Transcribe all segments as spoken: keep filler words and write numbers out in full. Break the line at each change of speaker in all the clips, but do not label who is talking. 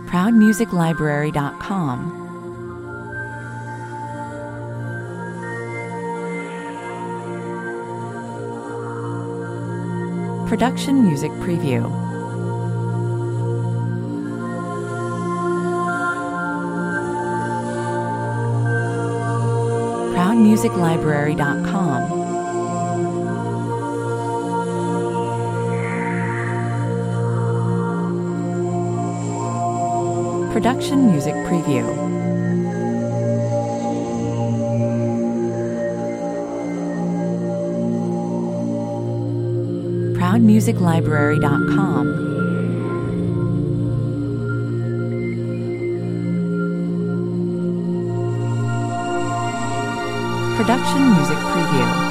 proud music library dot com. Production Music Preview. proud music library dot com. Production Music Preview. proud music library dot com. Production Music Preview.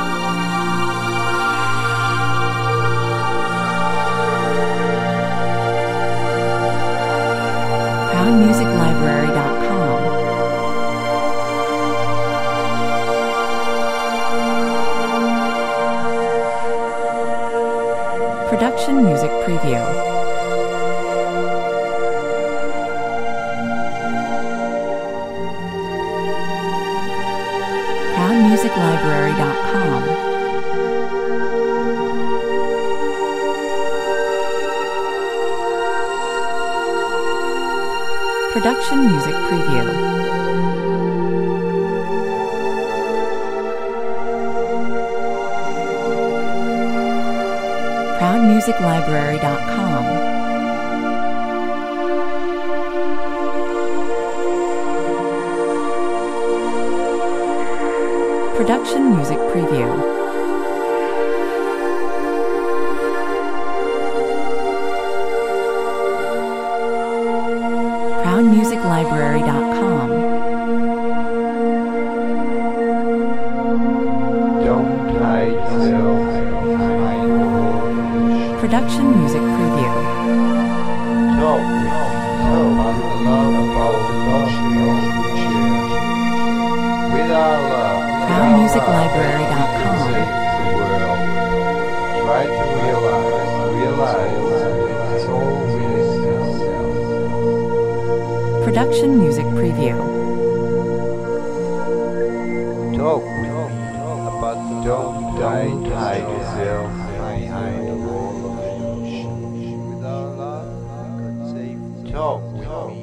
proud music library dot com. Production Music Preview. proud music library dot com. Production Music Preview. proud music library dot com. Production Music Preview. proud music library dot com.
Don't hide yourself.
Production Music Preview.
Talk, talk about the love, about the love with our love.
proud music library dot com.
Save the world. Try to realize, realize it's all within yourself.
Production Music Preview.
Talk, talk about the don't hide yourself behind the wall of emotion. With our love, God save. Talk with me.